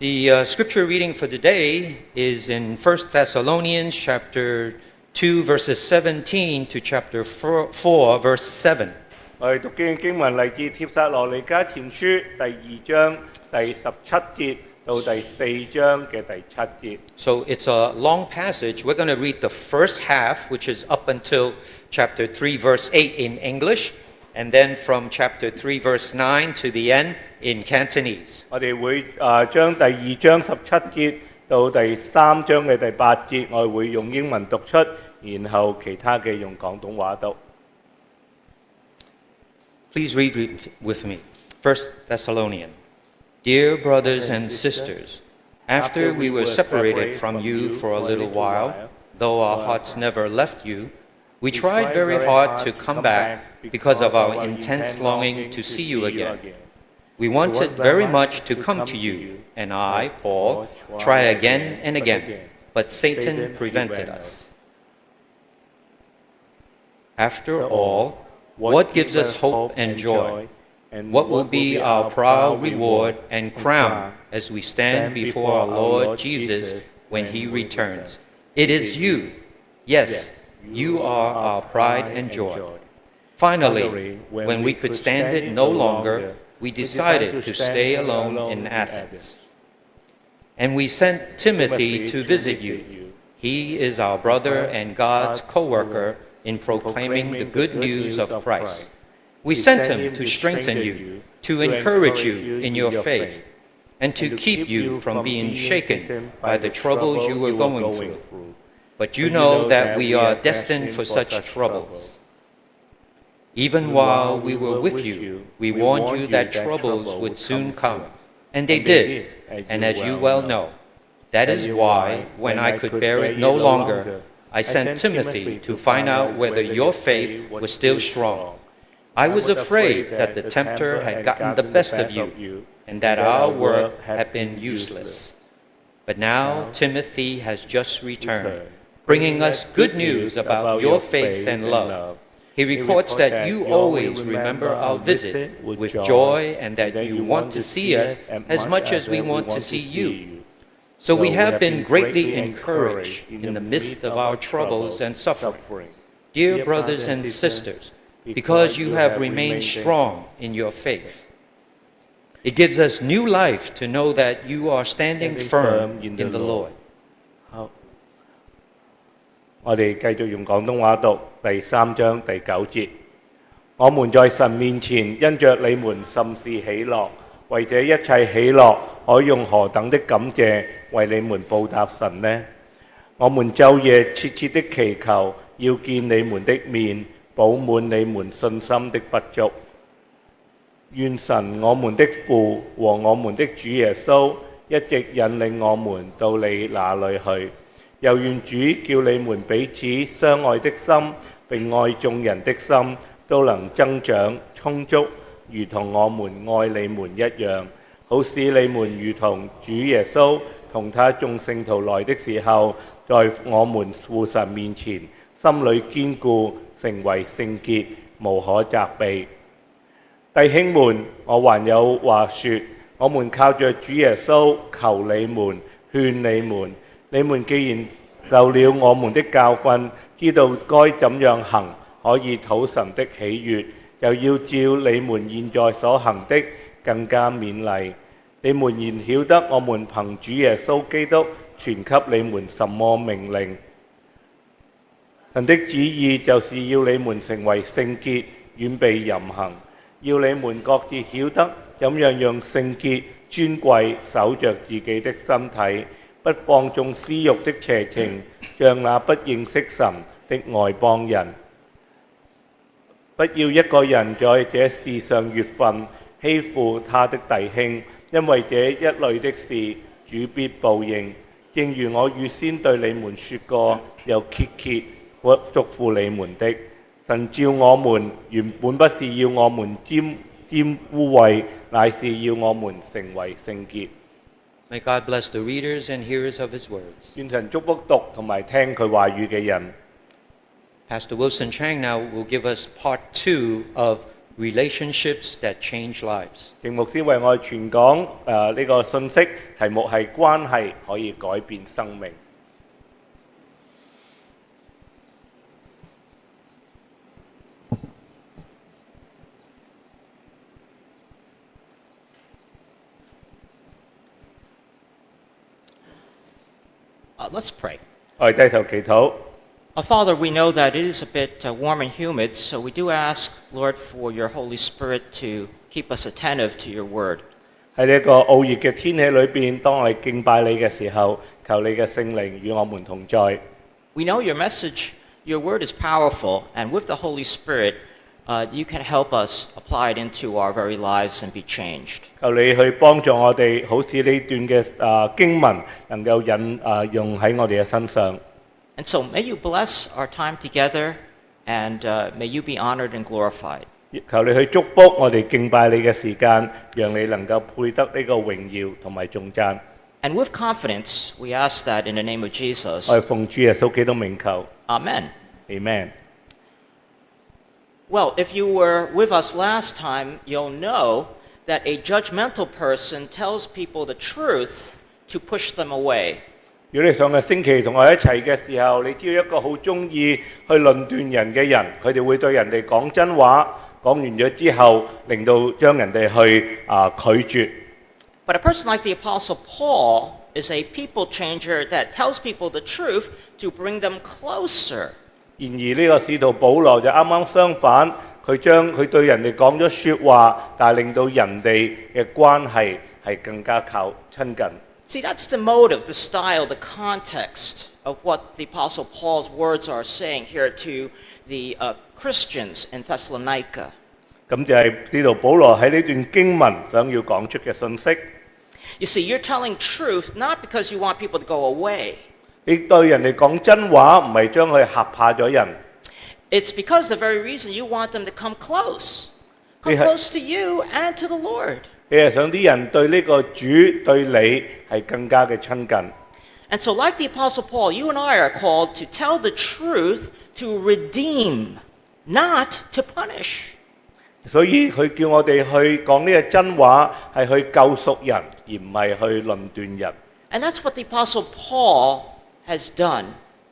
The scripture reading for today is in 1 Thessalonians chapter 2 verses 17 to chapter 4 verse 7. 我哋讀經文嚟自帖撒羅尼迦前書第2章第17節到第4章嘅第7節。 So it's a long passage. We're going to read the first half, which is up until chapter 3 verse 8 in English, and then from chapter 3 verse 9 to the end in Cantonese. 我哋會將第2章17節到第3章嘅第8節，我哋會用英文讀出，然後其他嘅用廣東話讀。 Please read with me. 1 Thessalonians. Dear brothers and sisters, after we were separated from you for a little while, though our hearts never left you, we tried very hard to come back because of our intense longing to see you again. We wanted very much to come to you, and I, Paul, try again and again, but Satan prevented us. After all, what gives us hope and joy? What will be our proud reward and crown as we stand before our Lord Jesus when he returns? It is you. Yes, you are our pride and joy. Finally, when we could stand it no longer, we decided to stay alone in Athens. And we sent Timothy to visit you. He is our brother and God's co-worker in proclaiming the good news of Christ. We sent him to strengthen you, to encourage you in your faith, and to keep you from being shaken by the troubles you were going through. But you know that we are destined for such troubles. Even while we were with you, we warned you that troubles would soon come, and they did, and as you well know. That is why, when I could bear it no longer, I sent Timothy to find out whether your faith was still strong. I was afraid that the tempter had gotten the best of you, and that our work had been useless. But now Timothy has just returned, bringing us good news about your faith and love. He reports that you always remember our visit with joy and that you want to see us as much as we want to see you. So we have been greatly encouraged in the midst of our troubles and suffering. Dear brothers and sisters, because you have remained strong in your faith. It gives us new life to know that you are standing firm in the Lord. 我哋繼續用廣東話讀第3章第9節。我們在神面前因着你們甚是喜樂，為這一切喜樂，可用何等的感謝為你們報答神呢？我們晝夜切切的祈求，要見你們的面，補滿你們信心的不足。願神我們的父和我們的主耶穌一直引領我們到你那裏去。又願主叫你們彼此相愛的心並愛眾人的心都能增長充足，如同我們愛你們一樣，好使你們如同主耶穌同他眾聖徒來的時候，在我們父神面前心裏堅固，成為聖潔，無可責備。弟兄們，我還有話說，我們靠着主耶穌求你們，勸你們。你們既然受了我們的教訓，知道該怎樣行，可以討神的喜悅，又要照你們現在所行的更加勉勵。你們然曉得我們憑主耶穌基督傳給你們什麼命令。神的旨意就是要你們成為聖潔，遠避淫行，要你們各自曉得怎樣讓聖潔尊貴守着自己的身體。不放縱私欲的邪情，像那不認識神的外邦人。不要一個人在這事上越份，欺負他的弟兄，因為這一類的事，主必報應。正如我預先對你們說過，又切切囑咐你們的，神召我們原本不是要我們沾污穢，乃是要我們成為聖潔。 May God bless the readers and hearers of his words. 願神祝福讀同埋聽佢話語嘅人。 Pastor Wilson Chang now will give us part 2 of relationships that change lives. 鄭牧師為我哋傳講呢個信息，題目係關係可以改變生命。 Let's pray. 我哋低頭祈禱。 Father, we know that it is a bit warm and humid, so we do ask, Lord, for your Holy Spirit to keep us attentive to your word. 喺呢一個酷熱嘅天氣裏邊，當我哋敬拜你嘅時候，求你嘅聖靈與我們同在。 We know your message, your word is powerful, and with the Holy Spirit, you can help us apply it into our very lives and be changed. 求你去幫助我哋，好似呢段嘅經文能夠用喺我哋嘅身上。 And so may you bless our time together, and may you be honored and glorified. 求你去祝福我哋敬拜你嘅時間，讓你能夠配得呢個榮耀同埋頌讚。 And with confidence, we ask that in the name of Jesus. 我哋奉主耶穌基督名求。 Amen. Amen。 Well, if you were with us last time, you'll know that a judgmental person tells people the truth to push them away. 如果你上個星期同我一齊嘅時候，你知道一個好中意去論斷人嘅人，佢哋會對人哋講真話，講完咗之後，令到將人哋去拒絕。 But a person like the Apostle Paul is a people changer that tells people the truth to bring them closer. 然而呢個使徒保羅就啱啱相反，佢對人哋講咗説話，但係令到人哋嘅關係係更加靠親近。 See, that's the motive, the style, the context of what the Apostle Paul's words are saying here to the Christians in Thessalonica. 咁就係使徒保羅喺呢段經文想要講出嘅信息。 You see, you're telling truth not because you want people to go away. 你對人哋講真話，唔係將佢嚇怕咗人。 It's because the very reason you want them to come close to you and to the Lord. 你係想啲人對呢個主對你係更加嘅親近。 And so like the Apostle Paul, you and I are called to tell the truth to redeem, not to punish. 所以佢叫我哋去講呢個真話，係去救贖人，而唔係去論斷人。 And that's what the Apostle Paul has done,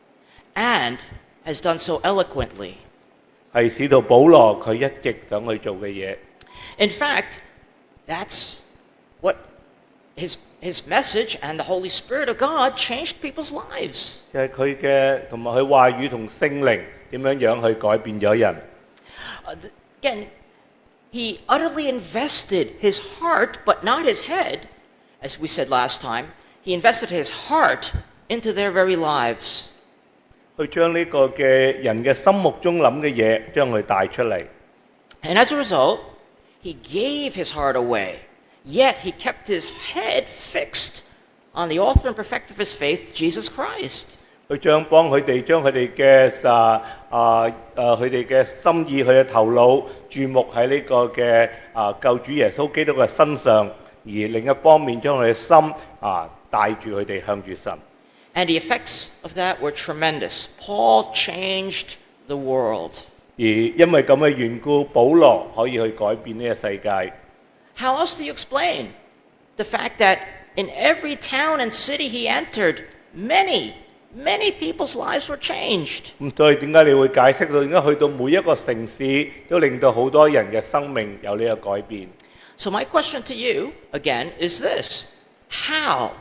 and has done so eloquently. 係使徒保羅佢一直想去做嘅嘢。 In fact, that's what his message and the Holy Spirit of God changed people's lives. 就係佢嘅同埋佢話語同聖靈點樣去改變咗人。 Again, he utterly invested his heart, but not his head, as we said last time. He invested his heart into their very lives. 去將呢個嘅人嘅心目中諗嘅嘢，將佢帶出嚟。 And as a result, he gave his heart away, yet he kept his head fixed on the author and perfecter of his faith, Jesus Christ. 佢幫佢哋將佢哋嘅佢哋嘅心意、佢嘅頭腦注目喺呢個嘅救主耶穌基督嘅身上，而另一方面將佢嘅心帶住佢哋向住神。 And the effects of that were tremendous. Paul changed the world. 而因為咁嘅緣故，保羅可以去改變呢個世界。 How else do you explain the fact that in every town and city he entered, many people's lives were changed? 咁所以點解你會解釋到點解去到每一個城市都令到好多人嘅生命有呢個改變？ So my question to you again is this: How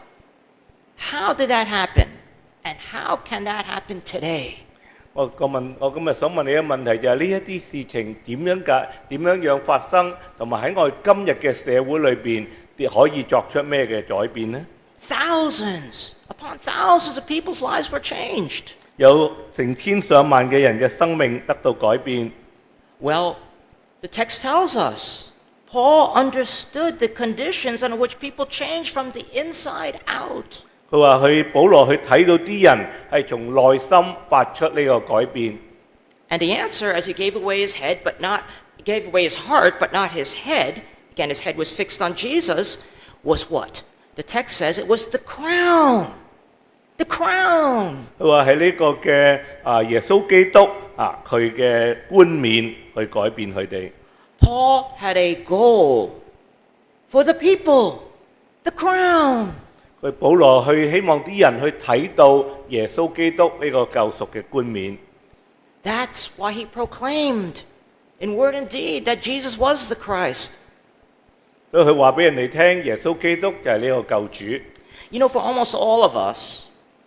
did that happen? And how can that happen today? 我今日想問你嘅問題就係呢一啲事情點樣發生，同埋喺我哋今日嘅社會裏邊，可以作出咩嘅改變呢？ Thousands upon thousands of people's lives were changed. 有成千上萬嘅人嘅生命得到改變。 Well, the text tells us Paul understood the conditions under which people change from the inside out. 佢話保羅去睇到啲人係從內心發出呢個改變。 And the answer, as he gave away his head, gave away his heart, but not his head. Again, his head was fixed on Jesus. Was what? The text says it was the crown. The crown. 佢話係呢個嘅耶穌基督佢嘅冠冕去改變佢哋。 Paul had a goal for the people, the crown. 佢保羅去希望啲人去睇到耶穌基督呢個救贖嘅冠冕， That's why he proclaimed in word and deed that Jesus was the Christ. 所以佢話俾人哋聽，耶穌基督就係呢個救主。 You know, for almost all of us,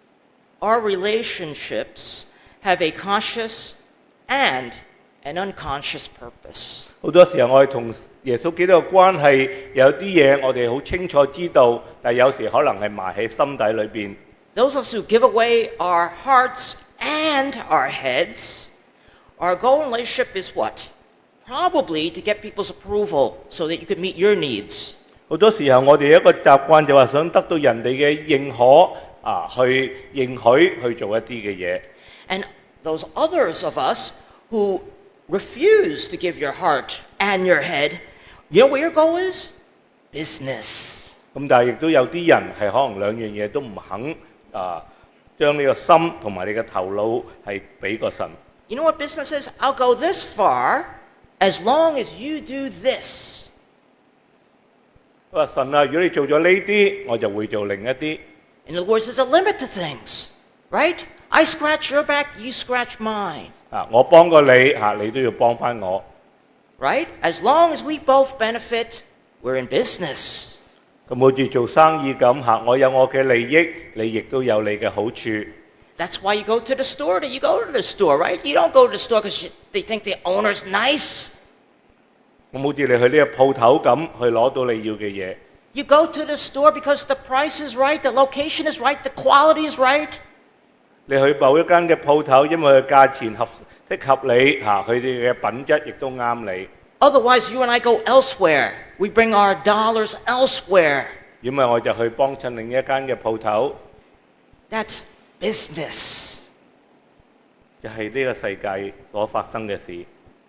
our relationships have a conscious and an unconscious purpose. 好多時候我哋同耶穌基督嘅關係有啲嘢我哋好清楚知道，但係有時可能係埋喺心底裏邊。 Those of us who give away our hearts and our heads, our goal in relationship is what? Probably to get people's approval so that you can meet your needs. 好多時候我哋有一個習慣就話想得到人哋嘅認可去認許去做一啲嘅嘢。 And those others of us who refuse to give your heart and your head, you know what your goal is? Business. 咁但係亦都有啲人係可能兩樣嘢都唔肯將呢個心同埋你嘅頭腦係俾個神。 You know what business is? I'll go this far as long as you do this. 佢話神啊，如果你做咗呢啲，我就會做另一啲。 In other words, there's a limit to things, right? I scratch your back, you scratch mine. 我幫過你你都要幫翻我。 Right? As long as we both benefit, we're in business. 咁好似做生意咁我有我嘅利益，你亦都有你嘅好處。 That's why you go to the store. You go to the store, right? You don't go to the store because they think the owner's nice. 咁好似你去呢個鋪頭咁，去攞到你要嘅嘢。 You go to the store because the price is right, the location is right, the quality is right. 你去某一間嘅鋪頭，因為佢價錢適合你佢哋嘅品質亦都啱你。 Otherwise, you and I go elsewhere. We bring our dollars elsewhere. 因為我就去幫襯另一間嘅鋪頭， That's business. 就係呢個世界所發生嘅事。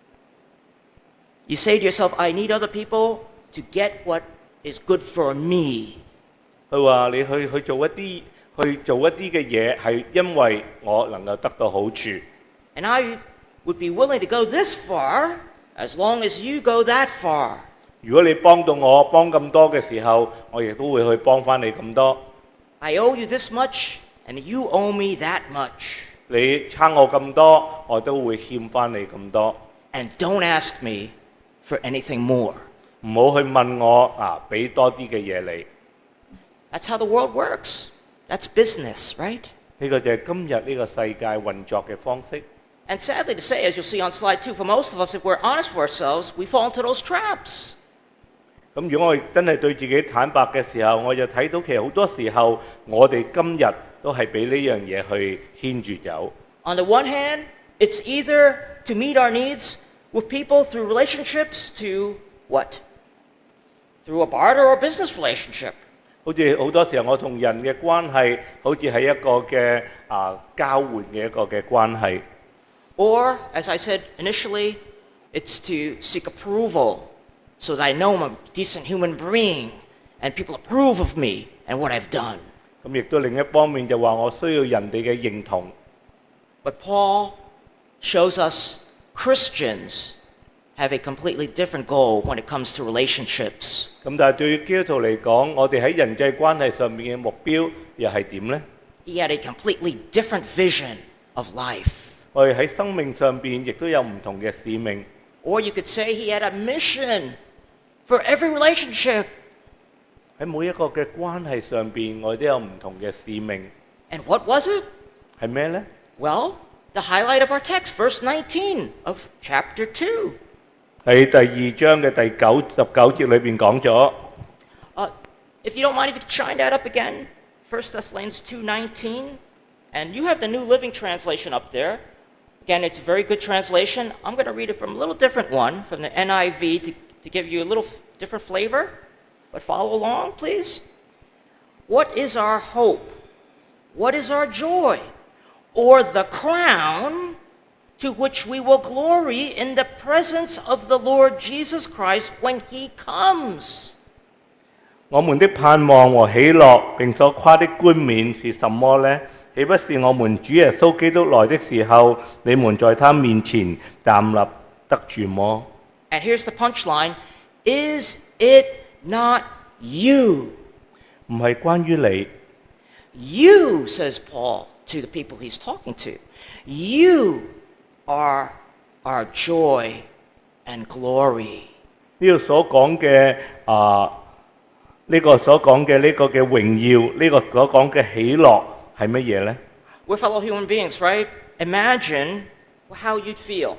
You say to yourself, I need other people to get what is good for me. 佢話你去做一啲嘅嘢，係因為我能夠得到好處。 And I would be willing to go this far as long as you go that far. 如果你幫到我幫咁多嘅時候，我亦都會去幫翻你咁多。 I owe you this much, and you owe me that much. 你差我咁多，我都會欠翻你咁多。 And don't ask me for anything more. 唔好去問我俾多啲嘅嘢你。 That's how the world works. That's business, right? 呢個就係今日呢個世界運作嘅方式。 And sadly to say, as you'll see on slide 2, for most of us, if we're honest with ourselves, we fall into those traps. 咁如果我哋真係對自己坦白嘅時候，我就睇到其實好多時候我哋今日都係俾呢樣嘢去牽住走。 On the one hand, it's either to meet our needs with people through relationships to what? Through a barter or business relationship. 好似好多時候我同人嘅關係，好似係一個嘅交換嘅一個嘅關係。 Or, as I said initially, it's to seek approval so that I know I'm a decent human being and people approve of me and what I've done. 咁亦都另一方面就話我需要人哋嘅認同。 But Paul shows us Christians have a completely different goal when it comes to relationships. 咁但係對於基督徒嚟講，我哋喺人際關係上面嘅目標又係點呢？ He had a completely different vision of life. 我哋喺生命上邊亦都有唔同嘅使命。 Or you could say he had a mission for every relationship. 喺每一個嘅關係上邊，我哋都有唔同嘅使命。 And what was it? 係咩呢？ Well, the highlight of our text, verse 19 of chapter 2. 喺第二章嘅第19節裏邊講咗。 If you don't mind, if you could shine that up again, 1 Thessalonians 2:19. And you have the New Living Translation up there. Again, it's a very good translation. I'm going to read it from a little different one, from the NIV, to give you a little different flavor. But follow along, please. What is our hope? What is our joy? Or the crown to which we will glory in the presence of the Lord Jesus Christ when he comes? 我們的盼望和喜樂並所誇的冠冕是什麼呢？豈不是我們主耶穌基督來的時候，你們在他面前站立得住麼？ And here's the punchline, is it not you? 唔係關於你。 You, says Paul to the people he's talking to, you are our joy and glory. 呢度所講嘅呢個所講嘅呢個嘅榮耀，呢、個所講嘅喜樂係乜嘢呢？ We're fellow human beings, right? Imagine how you'd feel.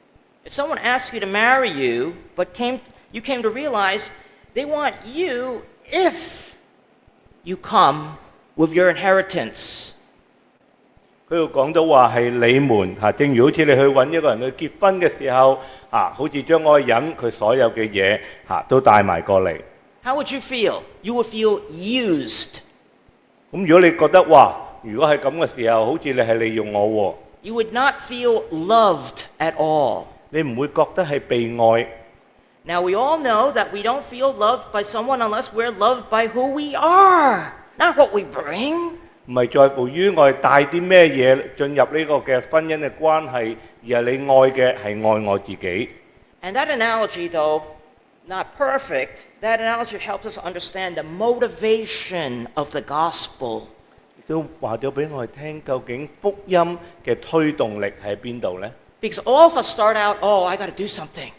If someone asked you to marry you, but you came to realize they want you if you come with your inheritance. 佢度講到話係你們正如好似你去揾一個人去結婚嘅時候好似將嗰個人佢所有嘅嘢都帶埋過嚟。 How would you feel? You would feel used. 咁如果你覺得如果係咁嘅時候，好似你係利用我喎， You would not feel loved at all. 你唔會覺得係被愛。 Now we all know that we don't feel loved by someone unless we're loved by who we are, not what we bring. 唔係在乎於我哋帶啲咩嘢進入呢個嘅婚姻嘅關係，而係你愛嘅係愛我自己。 And that analogy, though not perfect, that analogy helps us understand the motivation of the gospel. 都話咗俾我哋聽，究竟福音嘅推動力喺邊度呢？ Because all of us start out, oh, I got to do something.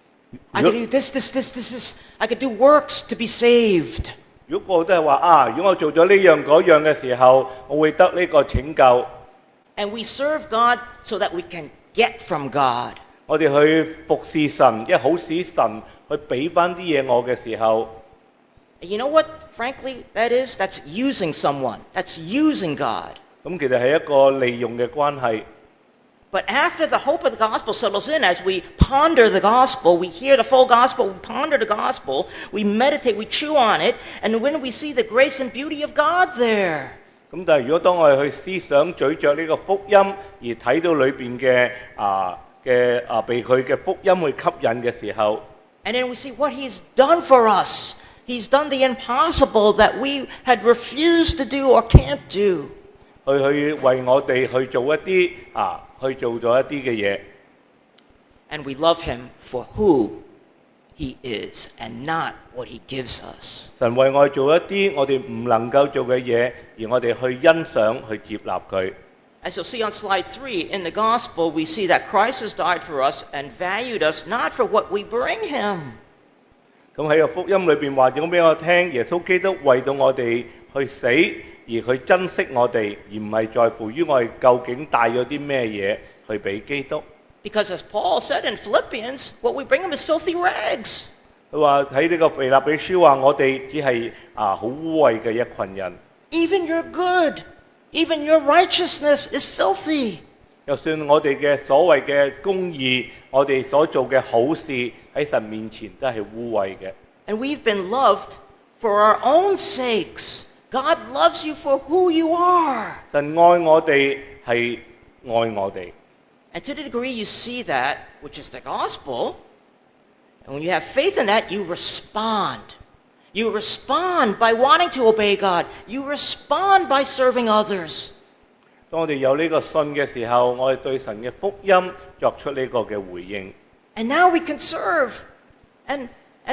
I got to do this. I could do works to be saved. 如果個個都係話如果我做咗呢樣嗰樣嘅時候，我會得呢個拯救。 And we serve God so that we can get from God. 我哋去服侍神，好使神去俾翻啲嘢我嘅時候， And you know what? Frankly, that is? That's using someone. That's using God. 咁其實係一個利用嘅關係。 But after the hope of the gospel settles in, as we ponder the gospel, we hear the full gospel, we ponder the gospel, we meditate, we chew on it, and when we see the grace and beauty of God there. 咁但係如果當我哋去思想咀嚼呢個福音，而睇到裏邊嘅被佢嘅福音去吸引嘅時候， And then we see what He's done for us. He's done the impossible that we had refused to do or can't do. 去為我哋去做一啲去做咗一啲嘅嘢。 And we love Him for who He is and not what He gives us. 神為我哋做一啲我哋唔能夠做嘅嘢，而我哋去欣賞、去接納佢。 As you'll see on slide 3, in the gospel, we see that Christ has died for us and valued us not for what we bring Him. 咁喺個福音裏邊話咗俾我聽，耶穌基督為到我哋去死，而去珍惜我哋，而唔係在乎於我哋究竟帶咗啲咩嘢去俾基督。 Because as Paul said in Philippians, what we bring Him is filthy rags. 佢話喺呢個腓立比書話，我哋只係好污穢嘅一群人。 Even your good, even your righteousness is filthy. 就算我哋嘅所謂嘅公義，我哋所做嘅好事喺神面前都係污穢嘅。 And we've been loved for our own sakes. God loves you for who you are. 神愛我哋係愛我哋。 And to the degree you see that, which is the gospel, and when you have faith in that, you respond. You respond by wanting to obey God. You respond by serving others. 當我哋有呢個信嘅時候，我哋對神嘅福音作出呢個嘅回應。 And now we can serve. And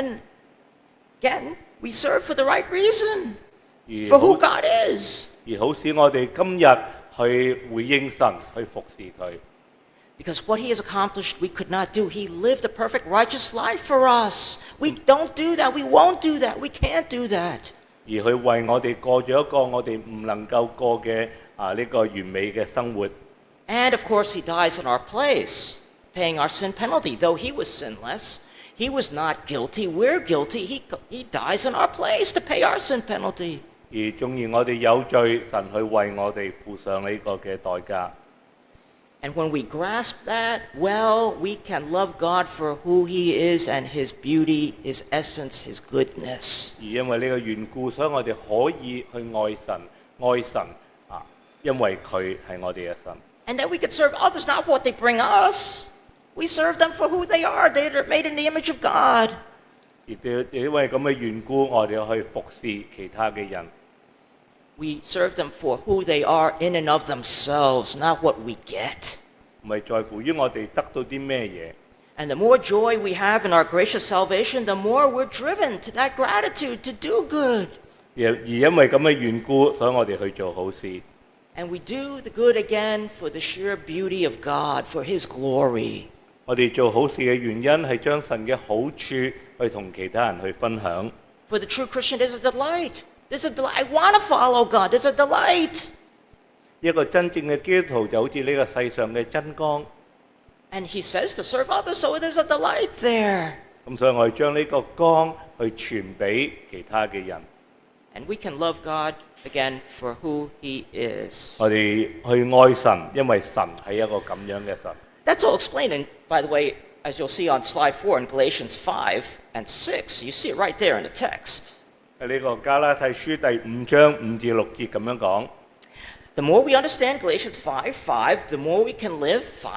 again, we serve for the right reason. For who God is. 而好使我哋今日去回應神，去服侍佢。 Because what He has accomplished, we could not do. He lived a perfect, righteous life for us. We don't do that. We won't do that. We can't do that. 而佢為我哋過咗一個我哋唔能夠過嘅呢個完美嘅生活。 And of course, He dies in our place, paying our sin penalty. Though He was sinless, He was not guilty. We're guilty. He dies in our place to pay our sin penalty. 而縱然我哋有罪，神去為我哋付上呢個嘅代價。 And when we grasp that, well, we can love God for who He is and His beauty, His essence, His goodness. 而因為呢個緣故，所以我哋可以去愛神因為佢係我哋嘅神。 And then we can serve others, not what they bring us. We serve them for who they are. They are made in the image of God. 亦因為咁嘅緣故，我哋去服侍其他嘅人。 We serve them for who they are in and of themselves, not what we get. 唔係在乎於我哋得到啲咩嘢。 And the more joy we have in our gracious salvation, the more we're driven to that gratitude to do good. 而因為咁嘅緣故，所以我哋去做好事。 And we do the good again for the sheer beauty of God, for His glory. 我哋做好事嘅原因係將神嘅好處去同其他人去分享。 For the true Christian, there's a delight. There's a delight. I want to follow God. There's a delight. 一個真正嘅基督徒就好似呢個世上嘅真光。 And He says to serve others, so there's a delight there. 咁所以我哋將呢個光去傳俾其他嘅人。 And we can love God again for who He is. 我哋去愛神，因為神係一個咁樣嘅神。 That's all explained, in, by the way, as you'll see on slide 4 in Galatians 5 and 6. You see it right there in the text. 喺呢個加拉太書第5章5至6節咁樣講。 The more we understand Galatians 5:5, the more we can live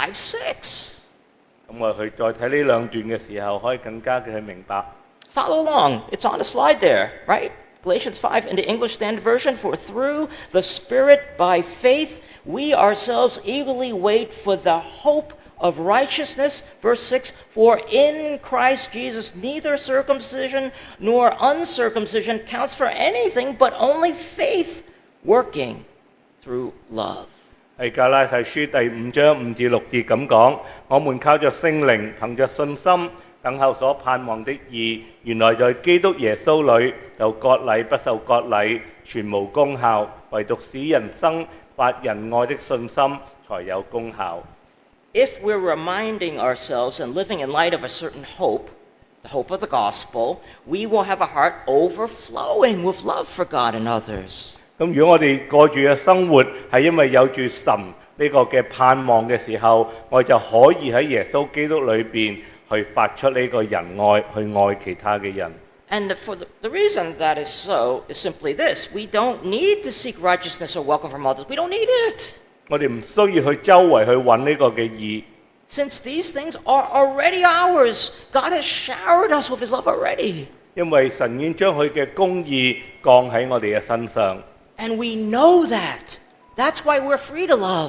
5:6. 咁我哋去再睇呢兩段嘅時候，可以更加嘅去明白。 Follow along. It's on the slide there, right? Galatians 5 in the English Standard Version. For through the Spirit by faith we ourselves eagerly wait for the hope of righteousness. Verse 6, for in Christ Jesus neither circumcision nor uncircumcision counts for anything, but only faith working through love. 喺加拉太書第5章5至6節咁講，我們靠着聖靈，憑着信心，等候所盼望的義，原來在基督耶穌裏，就割禮不受割禮，全無功效，唯獨使人生發仁愛的信心才有功效。 If we're reminding ourselves and living in light of a certain hope, the hope of the gospel, we will have a heart overflowing with love for God and others. 咁如果我哋過住嘅生活係因為有住神呢個嘅盼望嘅時候，我哋就可以喺耶穌基督裏邊去發出呢個仁愛，去愛其他嘅人。 And for the reason that is so is simply this. We don't need to seek righteousness or welcome from others. We don't need it. 我哋唔需要去周圍去揾呢個嘅義， Since these things are already ours, God has showered us with His love already. 因為神已經將佢嘅公義降喺我哋嘅身上。 And we know that. That's why we're free to love.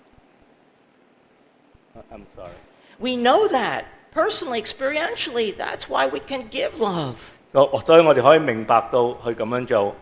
I'm sorry. We know that. Personally, experientially, that's why we can give love. 所以我哋可以明白到去咁樣做。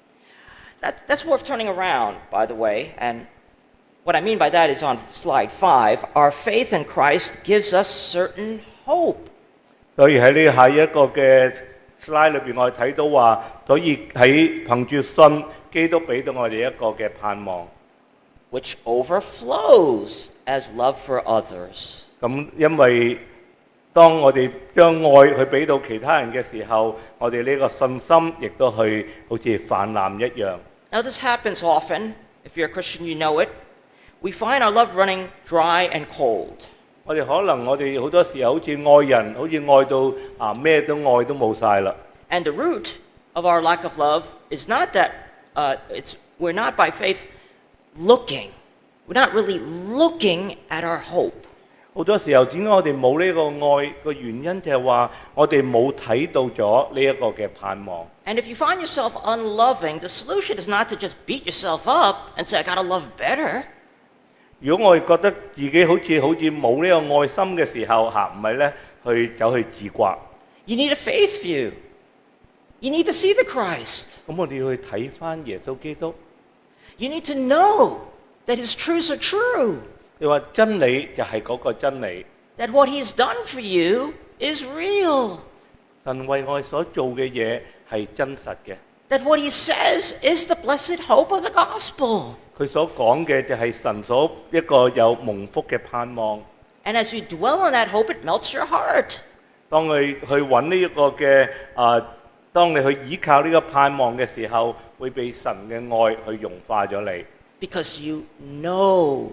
That's worth turning around, by the way. And what I mean by that is on slide 5. Our faith in Christ gives us certain hope. 所以喺呢下一個嘅 slide 裏邊，我哋睇到話，所以喺憑住信，基督俾到我哋一個嘅盼望。 Which overflows as love for others. 咁因為當我哋將愛去俾到其他人嘅時候，我哋呢個信心亦都去好似泛濫一樣。 Now this happens often. If you're a Christian, you know it. We find our love running dry and cold. 我哋可能我哋好多時候好似愛人，好似愛到咩都愛都冇晒啦。 And the root of our lack of love is not that we're not by faith looking. We're not really looking at our hope. 好多時候點解我哋冇呢個愛嘅原因就係話我哋冇睇到咗呢一個嘅盼望。 And if you find yourself unloving, the solution is not to just beat yourself up and say, I gotta love better. 如果我哋覺得自己好似冇呢個愛心嘅時候唔係咧去走去自刮。 You need a faith view. You need to see the Christ. 咁我哋要去睇返耶穌基督。 You need to know that His truths are true. 你話真理就係嗰個真理， That what He's done for you is real. 神為我哋所做嘅嘢係真實嘅。 That what He says is the blessed hope of the gospel. 佢所講嘅就係神所一個有蒙福嘅盼望。 And as you dwell on that hope, it melts your heart. 當你去揾呢一個嘅當你去依靠呢個盼望嘅時候，會被神嘅愛去融化咗你。 Because you know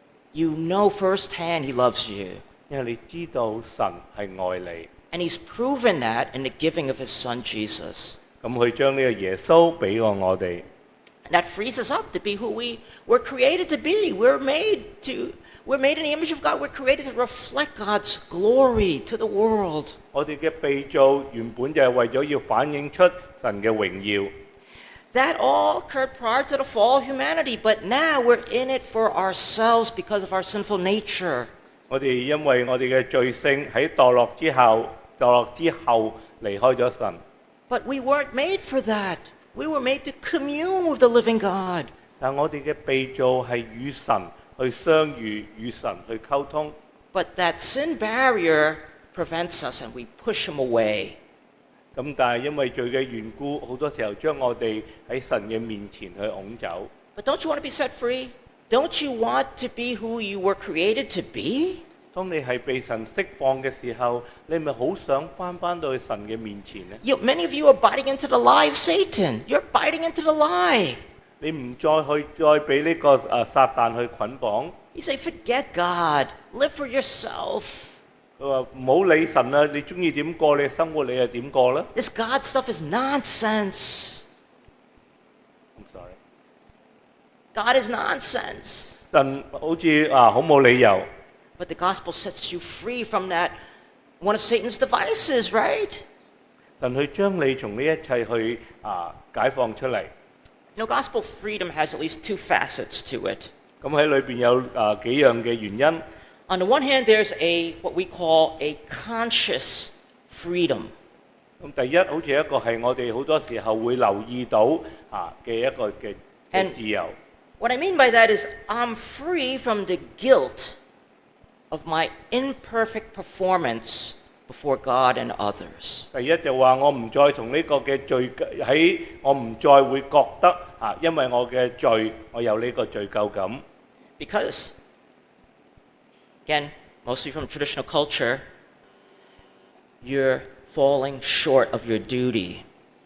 firsthand He loves you. 因為你知道神係愛你。 And He's proven that in the giving of His Son Jesus. 咁佢將呢個耶穌俾過我哋。 And that frees us up to be who we were created to be. We're made in the image of God. We're created to reflect God's glory to the world. 我哋嘅被造原本就係為咗要反映出神嘅榮耀。 That all occurred prior to the fall of humanity, but now we're in it for ourselves because of our sinful nature. 我哋因為我哋嘅罪性喺墮落之後離開咗神， But we weren't made for that. We were made to commune with the living God. 但我哋嘅被造係與神去相遇，與神去溝通。 But that sin barrier prevents us and we push him away. 咁但係因為罪嘅緣故，好多時候將我哋喺神嘅面前去拱走。 But don't you want to be set free? Don't you want to be who you were created to be? 當你係被神釋放嘅時候，你咪好想翻到去神嘅面前呢？ Many of you are biting into the lie of Satan. You're biting into the lie. 你唔再俾呢個撒旦去捆綁。 You say, forget God. Live for yourself. 佢話唔好理神啦，你中意點過你嘅生活，你就點過啦。 This God stuff is nonsense. I'm sorry， God is nonsense. 神好似好冇理由。 But the gospel sets you free from that, one of Satan's devices, right? 神去將你從呢一切去解放出嚟。 You know, gospel freedom has at least two facets to it. 咁喺裏邊有幾樣嘅原因。 On the one hand, there's what we call a conscious freedom. 咁第一，好似一個係我哋好多時候會留意到嘅一個嘅自由。 What I mean by that is I'm free from the guilt of my imperfect performance before God and others. 第一就話我唔再同呢個嘅罪我唔再會覺得因為我嘅罪，我有呢個罪疚感。 Because, again, mostly from traditional culture, you're falling short of your duty.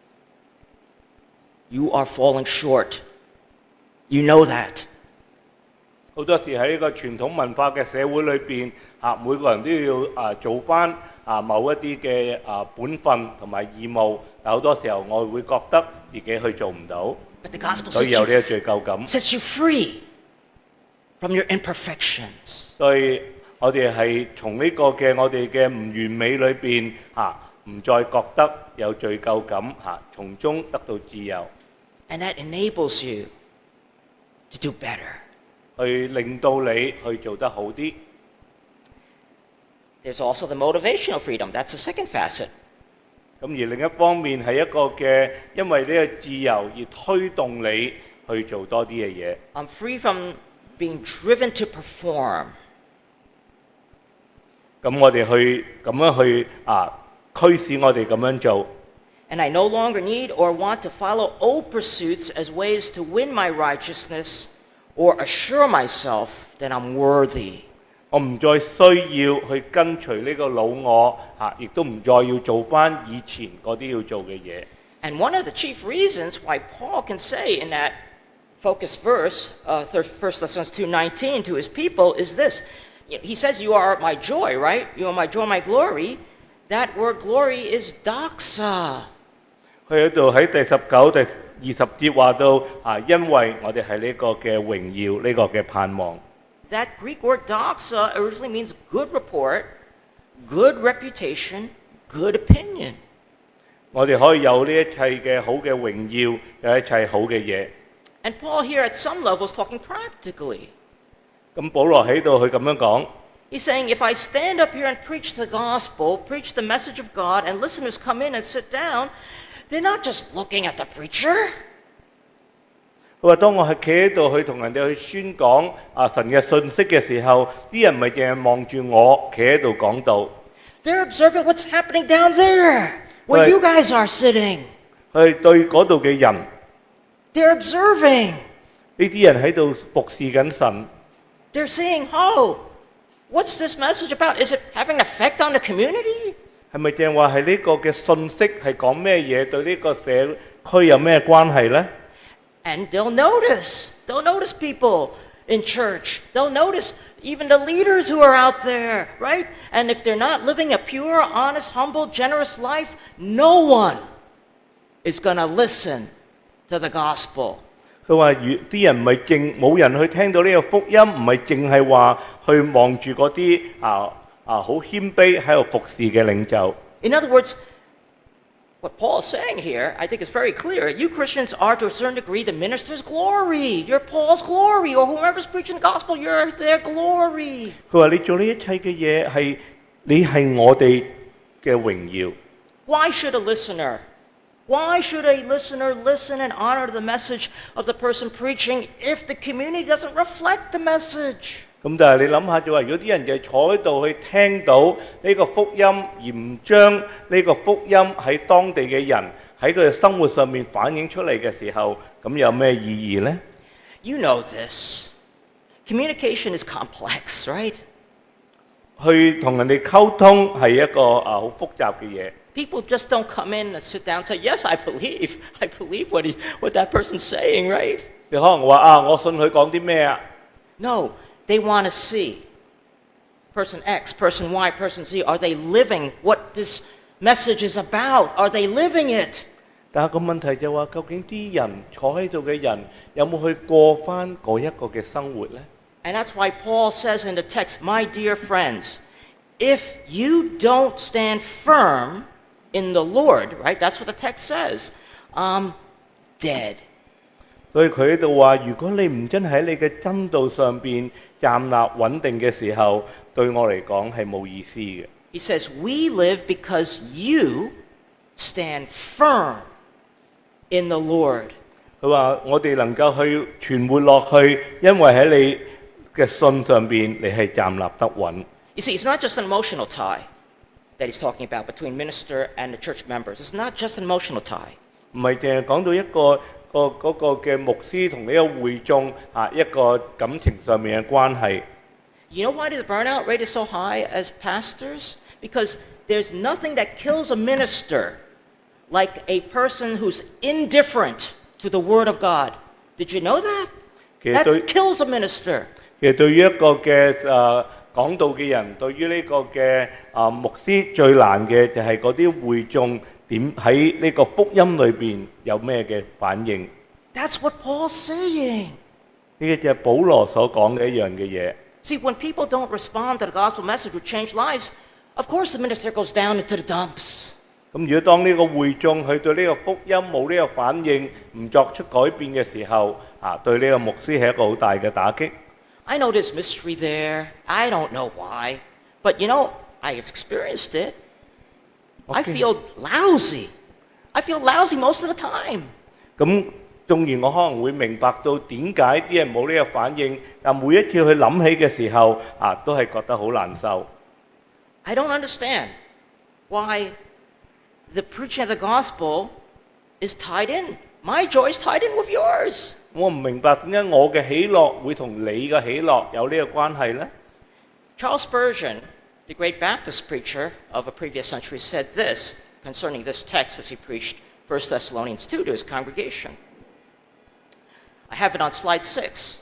You are falling short. You know that. 好多時喺呢個傳統文化嘅社會裏邊，每個人都要做翻某一啲嘅本分同埋義務，但好多時候我會覺得自己去做唔到， But the gospel 所以有呢個罪疚感。 sets you free from your imperfections. 所以我哋係從呢個嘅我哋嘅唔完美裏邊唔再覺得有罪疚感從中得到自由， And that enables you to do better. 去令到你去做得好啲。 There's also the motivational freedom. That's the second facet. 咁而另一方面係一個嘅，因為呢個自由而推動你去做多啲嘅嘢。 I'm free from being driven to perform. 咁我哋去咁樣去驅使我哋咁樣做。 And I no longer need or want to follow old pursuits as ways to win my righteousness or assure myself that I'm worthy. 我唔再需要去跟隨呢個老我亦都唔再要做翻以前嗰啲要做嘅嘢。 And one of the chief reasons why Paul can say in that focus verse, 1 Thessalonians 2:19 to his people is this. He says, you are my joy, right? You are my joy, my glory. That word glory is doxa. 佢喺度喺第19、第20節話到因為我哋係呢個嘅榮耀，呢個嘅盼望。 That Greek word doxa originally means good report, good reputation, good opinion. 我哋可以有呢一切嘅好嘅榮耀，有一切好嘅嘢。 And Paul here at some level is talking practically. 咁保羅喺度佢咁樣講。 He's saying, if I stand up here and preach the gospel, preach the message of God, and listeners come in and sit down, they're not just looking at the preacher. 佢話：當我係企喺度去同人哋去宣講神嘅信息嘅時候，啲人咪淨係望住我企喺度講道。 They're observing what's happening down there, where you guys are sitting. 佢對嗰度嘅人， They're observing. 呢啲人喺度服侍緊神。 They're saying, oh, what's this message about? Is it having an effect on the community? 係咪淨係話係呢個嘅信息係講咩嘢？對呢個社區有咩關係呢？ And they'll notice people in church. They'll notice even the leaders who are out there, right? And if they're not living a pure, honest, humble, generous life, no one is going to listen to the gospel. 佢話：啲人唔係冇人去聽到呢個福音，唔係淨係話去望住嗰啲好謙卑喺度服侍嘅領袖。 In other words, what Paul is saying here, I think is very clear. You Christians are, to a certain degree, the minister's glory. You're Paul's glory, or whoever's preaching the gospel, you're their glory. 佢話你做呢一切嘅嘢係你係我哋嘅榮耀。 Why should a listener listen and honor the message of the person preaching if the community doesn't reflect the message? 咁但係你諗下就話，如果啲人就係坐喺度去聽到呢個福音，而唔將呢個福音喺當地嘅人喺佢哋生活上面反映出嚟嘅時候，咁有咩意義呢？ You know this. Communication is complex, right? 去同人哋溝通係一個好複雜嘅嘢。 People just don't come in and sit down and say, yes, I believe what that person's saying, right? 你可能話啊，我信佢講啲咩啊？ No, they want to see person X, person Y, person Z. Are they living what this message is about? Are they living it? 但係個問題就話，究竟啲人坐喺度嘅人有冇去過返嗰一個嘅生活呢？ And that's why Paul says in the text, my dear friends, if you don't stand firm in the Lord, right? That's what the text says. Dead. 所以佢喺度話，如果你唔真喺你嘅真道上邊站立穩定嘅時候，對我嚟講係冇意思嘅。 He says, we live because you stand firm in the Lord. 佢話我哋能夠去存活落去，因為喺你嘅信上邊，你係站立得穩。 You see, it's not just an emotional tie that he's talking about between minister and the church members. It's not just an emotional tie. 唔係淨係講到一個嘅牧師同呢個會眾一個感情上面嘅關係。 You know why the burnout rate is so high as pastors? Because there's nothing that kills a minister like a person who's indifferent to the Word of God. Did you know that? That kills a minister. 其實對於一個嘅講道嘅人，對於呢個嘅牧師最難嘅就係嗰啲會眾點喺呢個福音裏邊有咩嘅反應。 That's what Paul's saying. 呢個就係保羅所講嘅一樣嘅嘢。 See, when people don't respond to the gospel message which change lives, of course the minister goes down into the dumps. 咁如果當呢個會眾佢對呢個福音冇呢個反應，唔作出改變嘅時候，對呢個牧師係一個好大嘅打擊。 I know there's mystery there. I don't know why. But you know, I have experienced it. I feel lousy. I feel lousy most of the time. 咁縱然我可能會明白到點解啲人冇呢個反應，但每一次去諗起嘅時候，都係覺得好難受。 I don't understand why the preaching of the gospel is tied in. My joy is tied in with yours. 我唔明白點解我嘅喜樂會同你嘅喜樂有呢個關係呢？ Charles Spurgeon, the great Baptist preacher of a previous century, said this concerning this text as he preached 1 Thessalonians 2 to his congregation. I have it on slide 6.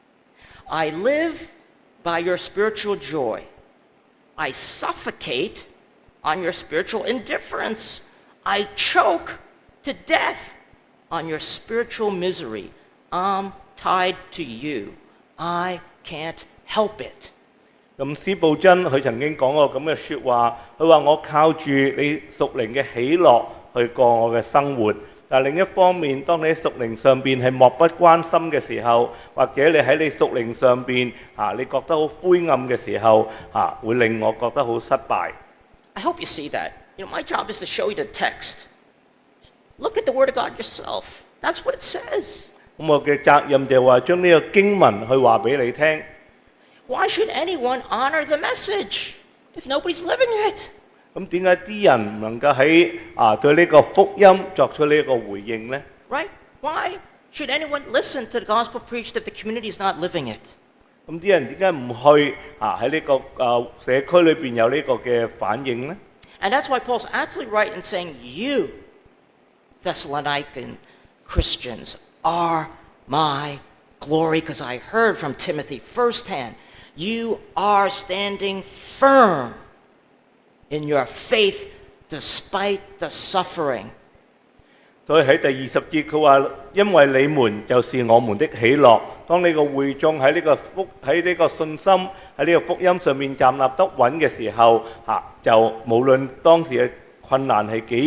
I live by your spiritual joy. I suffocate on your spiritual indifference. I choke to death on your spiritual misery. I'm tied to you. I can't help it. 咁司布真佢曾經講過咁嘅説話，佢話我靠住你屬靈嘅喜樂去過我嘅生活，但另一方面，當你喺屬靈上邊係漠不關心嘅時候，或者你喺你屬靈上邊你覺得好灰暗嘅時候會令我覺得好失敗。 I hope you see that. You know, my job is to show you the text. Look at the Word of God yourself. That's what it says. 咁我嘅責任就係話將呢個經文去話俾你聽。 Why should anyone honor the message if nobody's living it? 咁點解啲人唔能夠喺對呢個福音作出呢個回應呢？ Right? Why should anyone listen to the gospel preached if the community is not living it? 咁啲人點解唔去喺呢個社區裏邊有呢個嘅反應呢？ And that's why Paul's absolutely right in saying, you, Thessalonican Christians, are my glory, because I heard from Timothy firsthand, you are standing firm in your faith despite the suffering. 所以喺第20節佢話，因為你們就是我們的喜樂。當你個會眾喺呢個信心喺呢個福音上面站立得穩嘅時候，就無論當時嘅困難係幾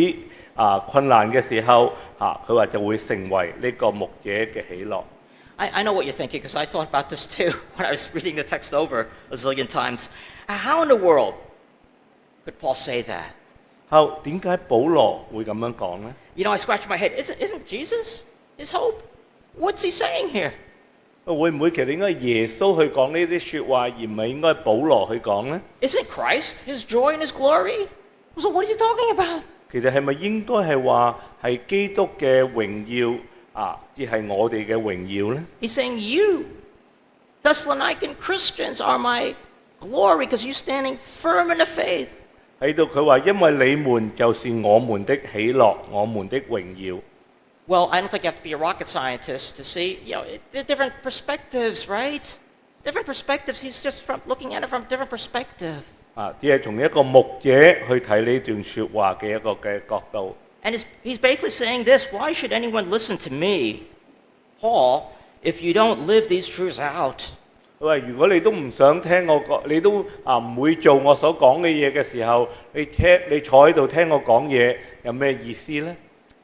困難嘅時候佢話就會成為呢個牧者嘅喜樂。 I know what you're thinking because I thought about this too when I was reading the text over a zillion times. How in the world could Paul say that? 點解保羅會咁樣講呢？ You know, I scratched my head. Isn't Jesus his hope? What's he saying here? 會唔會其實應該耶穌去講呢啲説話，而唔係應該保羅去講呢？ Isn't Christ his joy and his glory? So what is he talking about? 其實係咪應該係話係基督嘅榮耀至係我哋嘅榮耀呢？ He's saying, you, Thessalonican Christians, are my glory because you're standing firm in the faith. 喺度佢話，因為你們就是我們的喜樂，我們的榮耀。 Well, I don't think you have to be a rocket scientist to see, there are different perspectives, right? Different perspectives. He's just looking at it from a different perspective. 只係從一個牧者去睇呢段説話嘅一個嘅角度。 And he's basically saying this: why should anyone listen to me, Paul, if you don't live these truths out? 佢話：如果你都唔想聽我講，你都唔會做我所講嘅嘢嘅時候，你坐喺度聽我講嘢，有咩意思呢？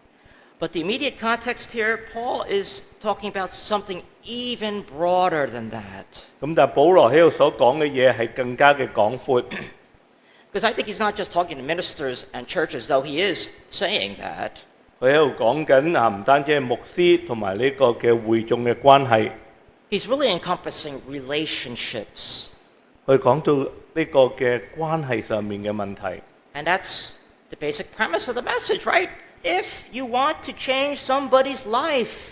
But the immediate context here, Paul is talking about something even broader than that. 咁但係保羅喺度所講嘅嘢係更加嘅廣闊。 Because I think he's not just talking to ministers and churches, though he is saying that. 佢喺度講緊唔單止係牧師同埋呢個嘅會眾嘅關係。 He's really encompassing relationships. 佢講到呢個嘅關係上面嘅問題。 And that's the basic premise of the message, right? If you want to change somebody's life,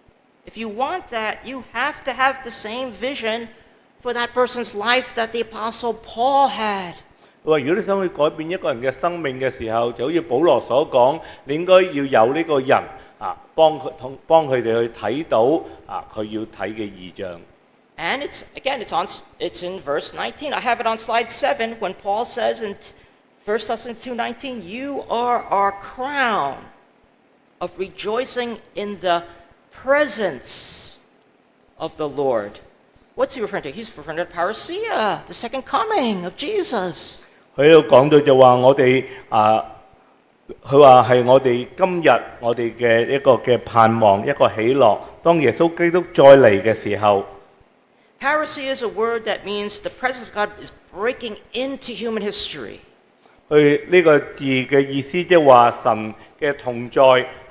if you want that, you have to have the same vision for that person's life that the Apostle Paul had. 佢話：如果你想去改變一個人嘅生命嘅時候，就好似保羅所講，你應該要有呢個人幫佢哋去睇到佢要睇嘅異象。 And it's in verse 19. I have it on slide 7 when Paul says in 1 Thessalonians 2:19, you are our crown of rejoicing in the presence of the Lord. What's he referring to? He's referring to parousia, the second coming of Jesus. 佢喺度講到就話我哋佢話係我哋今日我哋嘅一個嘅盼望，一個喜樂。當耶穌基督再嚟嘅時候 Parousia is a word that means the presence of God is breaking into human history. 佢呢個字嘅意思即係話神嘅同在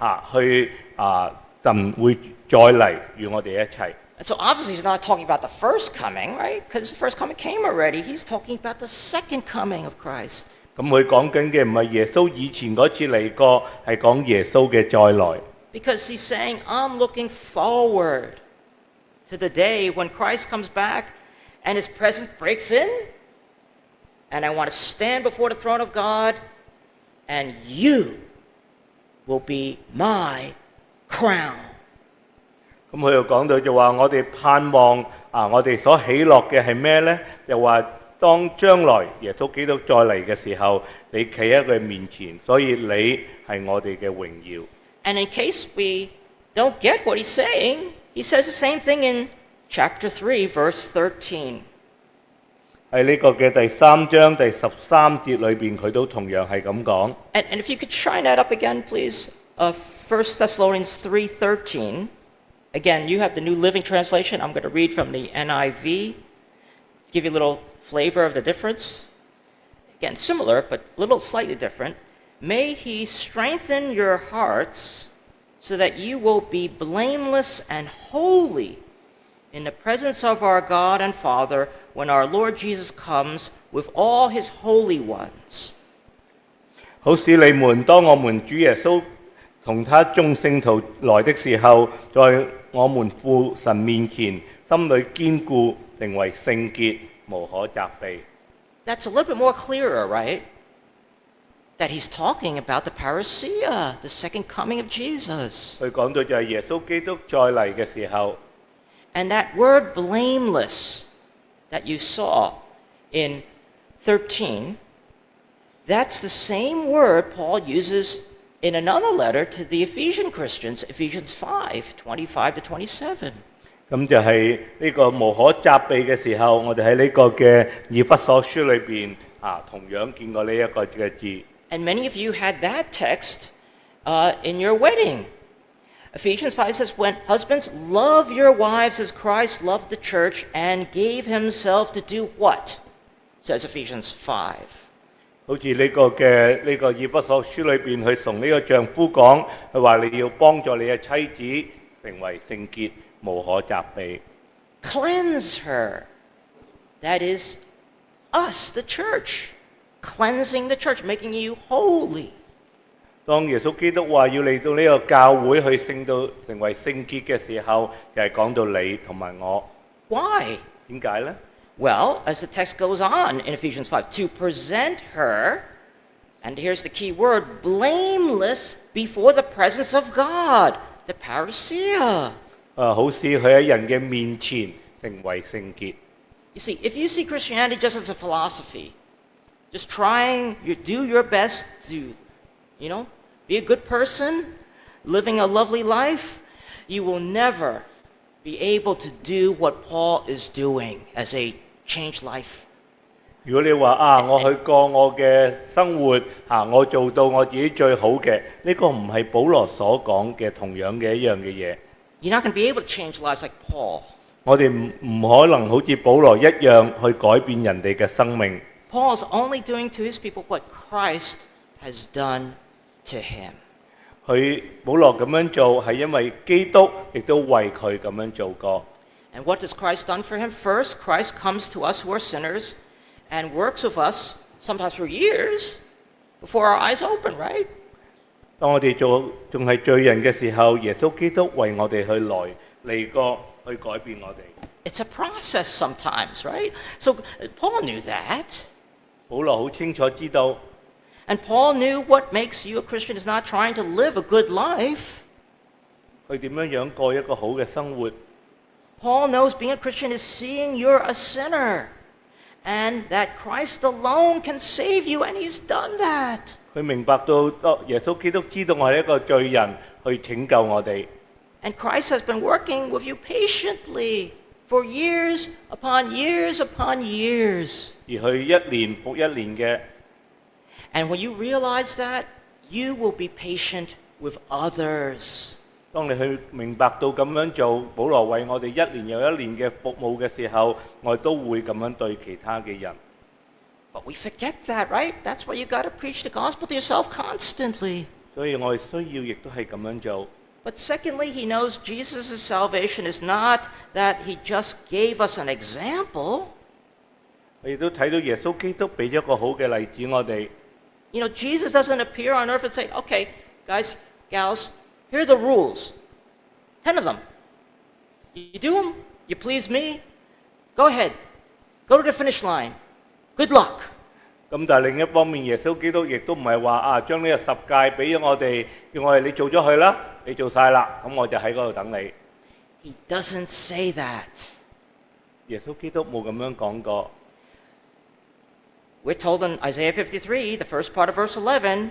神會再嚟與我哋一齊。 And so obviously he's not talking about the first coming, right? Because the first coming came already. He's talking about the second coming of Christ. 咁佢講緊嘅唔係耶穌以前嗰次嚟過，係講耶穌嘅再來。 Because he's saying, I'm looking forward to the day when Christ comes back and his presence breaks in. And I want to stand before the throne of God and you will be my crown. 咁佢又講到就話我哋盼望我哋所喜樂嘅係咩呢？就話當將來耶穌基督再嚟嘅時候，你企喺佢面前，所以你係我哋嘅榮耀。 And in case we don't get what he's saying, he says the same thing in chapter 3, verse 13. 喺呢個嘅第3章第13節裏邊，佢都同樣係咁講。 And if you could shine that up again, please. 1 Thessalonians 3:13. Again, you have the New Living Translation. I'm going to read from the NIV. Give you a little flavor of the difference. Again, similar, but a little slightly different. May he strengthen your hearts so that you will be blameless and holy in the presence of our God and Father when our Lord Jesus comes with all his holy ones. 好使你們當我們主耶穌同他眾聖徒來的時候，在我們父神面前，心裏堅固，成為聖潔，無可責備。 That's a little bit more clearer, right? That he's talking about the parousia, the second coming of Jesus. 佢講到就係耶穌基督再嚟嘅時候。 And that word blameless that you saw in 13, that's the same word Paul uses in another letter to the Ephesian Christians, Ephesians 5:25-27. 咁就係呢個無可責備嘅時候，我哋喺呢個嘅以弗所書裏邊同樣見過呢一個嘅字。 And many of you had that text in your wedding. Ephesians 5 says, when husbands, love your wives as Christ loved the church and gave himself to do what? Says Ephesians 5. 好似呢個以弗所書裏邊，佢同呢個丈夫講，佢話你要幫助你嘅妻子成為聖潔，無可責備。 Cleanse her. That is us, the church. Cleansing the church, making you holy. 當耶穌基督話要嚟到呢個教會去成為聖潔嘅時候，就係講到你同埋我。 Why? 點解呢？ Well, as the text goes on in Ephesians 5, to present her, and here's the key word, blameless before the presence of God, the parousia. 好使佢喺人嘅面前成為聖潔。 You see, if you see Christianity just as a philosophy, just trying, you do your best to, be a good person, living a lovely life, you will never be able to do what Paul is doing as a changed life. 如果你話我去過我嘅生活我做到我自己最好嘅，呢個唔係保羅所講嘅同樣嘅一樣嘅嘢。 You're not going to be able to change lives like Paul. 我哋唔可能好似保羅一樣去改變人哋嘅生命。 Paul is only doing to his people what Christ has done to him. 保羅咁樣做係因為基督亦都為佢咁樣做過。 And what has Christ done for him? First, Christ comes to us who are sinners and works with us, sometimes for years, before our eyes open, right? 當我哋仲係罪人嘅時候，耶穌基督為我哋嚟過去改變我哋。 It's a process sometimes, right? So Paul knew that. 保羅好清楚知道。 And Paul knew what makes you a Christian is not trying to live a good life. 佢點樣過一個好嘅生活？ Paul knows being a Christian is seeing you're a sinner and that Christ alone can save you, and he's done that. 佢明白到耶穌基督知道我係一個罪人，去拯救我哋。 And Christ has been working with you patiently for years upon years upon years. 而佢一年復一年嘅。 And when you realize that, you will be patient with others. 當你去明白到咁樣做，保羅為我哋一年又一年嘅服務嘅時候，我哋都會咁樣對其他嘅人。 But we forget that, right? That's why you got to preach the gospel to yourself constantly. 所以我哋需要亦都係咁樣做。 But secondly, he knows Jesus' salvation is not that he just gave us an example. 我亦都睇到耶穌基督俾咗一個好嘅例子我哋。 Jesus doesn't appear on earth and say, okay, guys, gals, here are the rules. 10 of them. You do them, you please me, go ahead. Go to the finish line. Good luck. 咁但係另一方面，耶穌基督亦都唔係話將呢個十誡俾咗我哋，叫我哋你做咗佢啦，你做晒啦，咁我就喺嗰度等你。 He doesn't say that. 耶穌基督冇咁樣講過。 We're told in Isaiah 53, the first part of verse 11,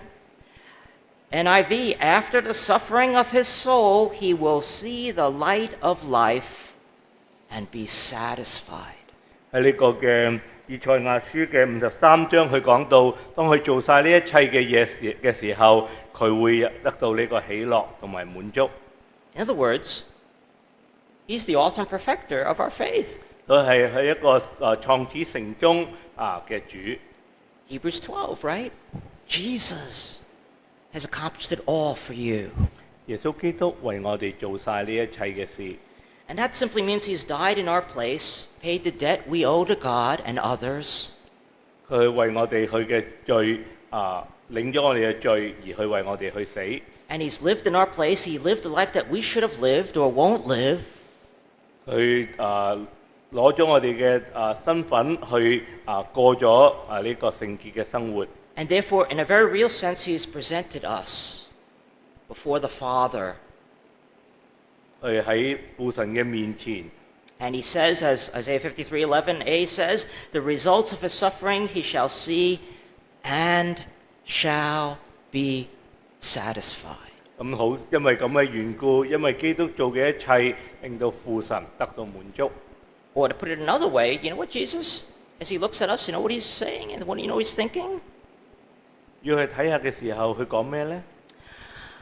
NIV, after the suffering of his soul, he will see the light of life and be satisfied. 喺呢個嘅以賽亞書嘅53章，佢講到，當佢做晒呢一切嘅嘢嘅時候，佢會得到呢個喜樂同埋滿足。 In other words, he's the author and perfecter of our faith. 佢係一個創始成終嘅主。 Hebrews 12, right? Jesus has accomplished it all for you. 耶穌基督為我哋做晒呢一切嘅事。 And that simply means he's died in our place, paid the debt we owe to God and others. 佢為我哋佢嘅罪領咗我哋嘅罪，而去為我哋去死。 And he's lived in our place. He lived the life that we should have lived or won't live. 佢攞咗我哋嘅身份去過咗呢個聖潔嘅生活。 And therefore, in a very real sense, he's presented us before the Father. 佢喺父神嘅面前。 And he says, as Isaiah 53:11a says, the results of his suffering he shall see and shall be satisfied. 咁好，因為咁嘅緣故，因為基督做嘅一切，令到父神得到滿足。 Or to put it another way, you know what Jesus, as he looks at us, you know what he's saying and what he's thinking? 要去睇下嘅時候，佢講咩呢？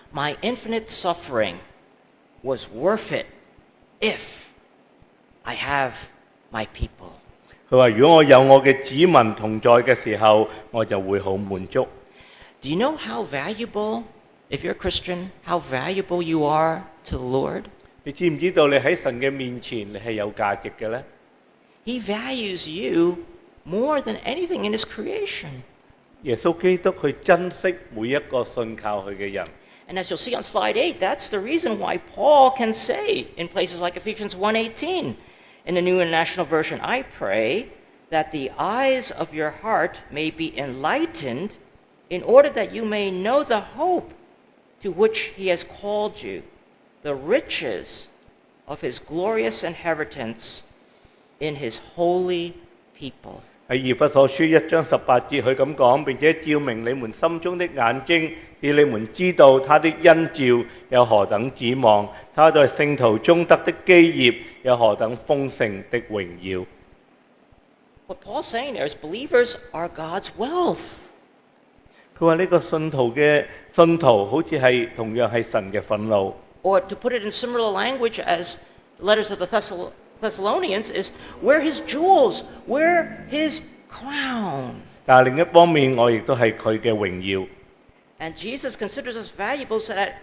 my infinite suffering was worth it if I have my people. 佢話：如果我有我嘅子民同在嘅時候，我就會好滿足。 Do you know how valuable, if you're a Christian, how valuable you are to the Lord? 你知唔知道你喺神嘅面前你係有價值嘅呢？ He values you more than anything in His creation. 耶穌基督去珍惜每一個信靠佢嘅人。 And as you'll see on slide 8, that's the reason why Paul can say in places like Ephesians 1:18 in the New International Version, I pray that the eyes of your heart may be enlightened in order that you may know the hope to which he has called you, the riches of his glorious inheritance in his holy people. 喺以弗所書1章18節，佢咁講，並且照明你們心中的眼睛，使你們知道他的恩召有何等指望，他在聖徒中得的基業有何等豐盛的榮耀。 What Paul's saying there is believers are God's wealth. 佢話呢個信徒嘅信徒好似係同樣係神嘅憤怒。 Or to put it in similar language as the letters of the Thessalonians is, we're his jewels, we're his crown. 但係另一方面，我亦都係佢嘅榮耀。 And Jesus considers us valuable so that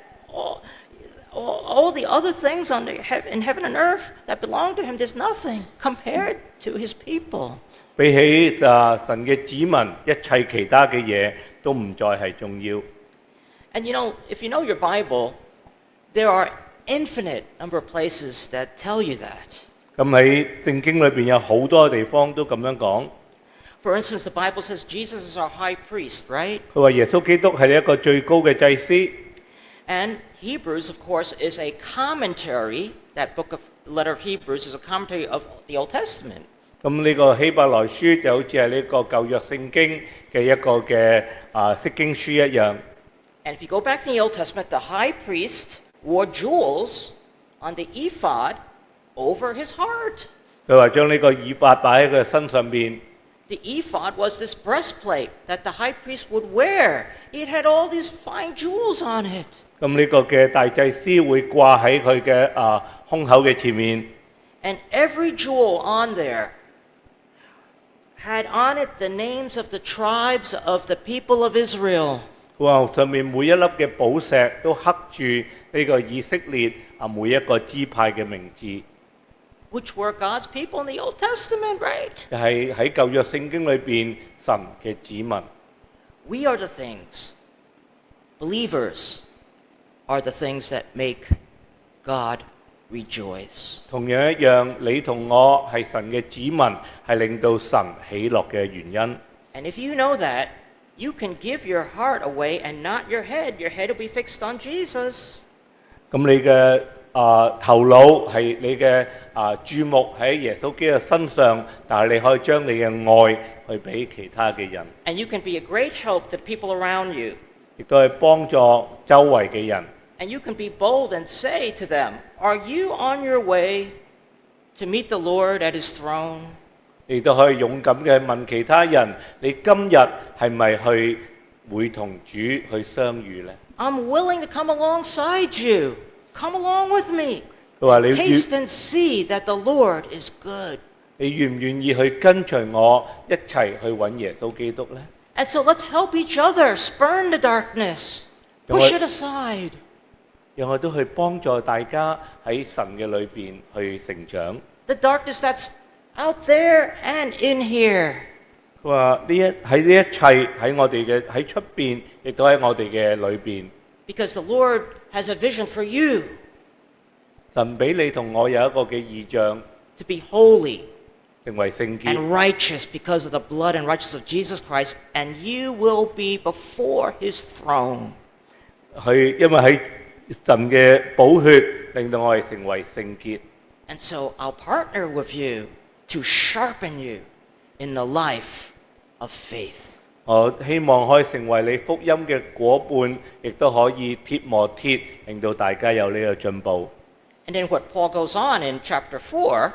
all the other things in heaven and earth that belong to him, there's nothing compared to his people. 比起神嘅子民，一切其他嘅嘢都唔再係重要。 And you know, if you know your Bible, there are infinite number of places that tell you that. 咁喺聖經裏邊有好多地方都咁樣講。 For instance, the Bible says Jesus is our high priest, right? 佢話耶穌基督係一個最高嘅祭司。 And Hebrews, of course, is a commentary. That letter of Hebrews is a commentary of the Old Testament. 咁呢個希伯來書就好似係呢個舊約聖經嘅一個嘅釋經書一樣。 And if you go back in the Old Testament, the high priest wore jewels on the ephod over his heart. 佢話將呢個以法擺喺佢身上邊。 The ephod was this breastplate that the high priest would wear. It had all these fine jewels on it. 咁呢個嘅大祭司會掛喺佢嘅胸口嘅前面。 And every jewel on there had on it the names of the tribes of the people of Israel. 佢話上面每一粒嘅寶石都刻住呢個以色列每一個支派嘅名字。 Which were God's people in the Old Testament, right? 就係喺舊約聖經裏邊神嘅子民。 We are the things, believers are the things that make God rejoice. 同樣一樣，你同我係神嘅子民，係令到神喜樂嘅原因。 And if you know that, you can give your heart away and not your head. Your head will be fixed on Jesus. 咁你嘅頭腦係你嘅注目喺耶穌基督身上，但係你可以將你嘅愛去俾其他嘅人， And you can be a great help to people around you. 亦都係幫助周圍嘅人。 And you can be bold and say to them, are you on your way to meet the Lord at his throne? 你都可以勇敢嘅問其他人：你今日係咪會同主去相遇呢？ I'm willing to come alongside you. Come along with me. 佢話你 Taste and see that the Lord is good. 你願唔願意去跟隨我一齊去揾耶穌基督呢？ And so let's help each other spurn the darkness. Push it aside. 讓我都去幫助大家喺神嘅裏邊去成長。 The darkness that's out there and in here. 佢話喺呢一切喺我哋嘅喺出邊，亦都喺我哋嘅裏邊。 Because the Lord has a vision for you 神俾你同我有一個嘅異象， to be holy 成為聖潔， and righteous because of the blood and righteousness of Jesus Christ, and you will be before his throne. 因為喺神嘅寶血令到我哋成為聖潔。 And so I'll partner with you to sharpen you in the life of faith. 我希望可以成為你福音嘅伙伴，亦都可以鐵磨鐵，令到大家有呢個進步。 And then what Paul goes on in chapter 4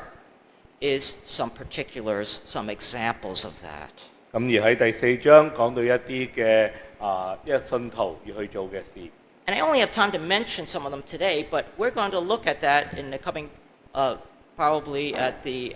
is some particulars, some examples of that. 咁而喺第4章講到一啲嘅一信徒要去做嘅事。 And I only have time to mention some of them today, but we're going to look at that in the coming, probably at the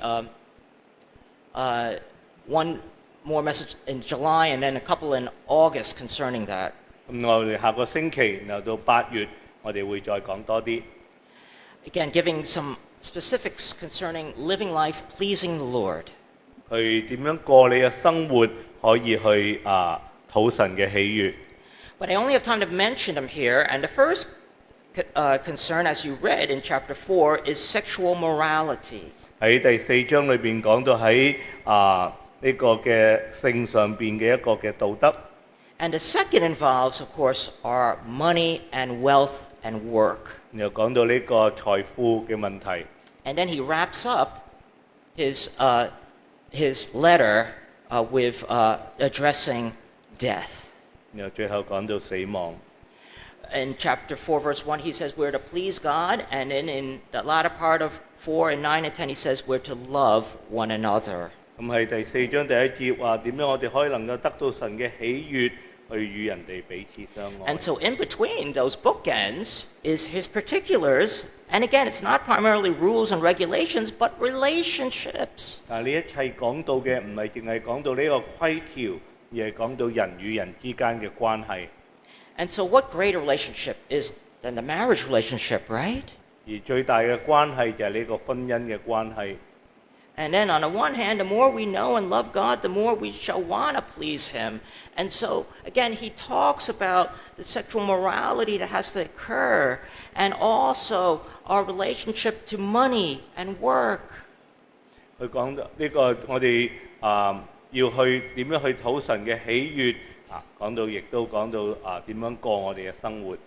one more message in July and then a couple in August concerning that. 咁我哋下個星期，然後到8月，我哋會再講多啲。 Again, giving some specifics concerning living life pleasing the Lord. 去點樣過你嘅生活，可以去討神嘅喜悅。 But I only have time to mention them here, and the first concern, as you read in chapter 4, is sexual morality. 喺第4章裏邊講到喺呢個嘅性上邊嘅一個嘅道德。 And the second involves, of course, our money and wealth and work. 然後講到呢個財富嘅問題。 And then he wraps up his letter with addressing death. 然後最後講到死亡。 In chapter 4, verse 1, he says we're to please God. And then in the latter part of 4 and 9 and 10, he says we're to love one another. 咁喺第4章第1節話點樣我哋可以能夠得到神嘅喜悅，去與人哋彼此相愛。 And so in between those bookends is his particulars. And again, it's not primarily rules and regulations, but relationships. 但係呢一切講到嘅唔係淨係講到呢個規條，而係講到人與人之間嘅關係。 And so what greater relationship is than the marriage relationship, right? 而最大嘅關係就係呢個婚姻嘅關係。 And then on the one hand, the more we know and love God, the more we shall want to please him. And so, again, he talks about the sexual morality that has to occur and also our relationship to money and work. 佢講到呢個我哋要去點樣去討神嘅喜悅講到亦都講到點樣過我哋嘅生活。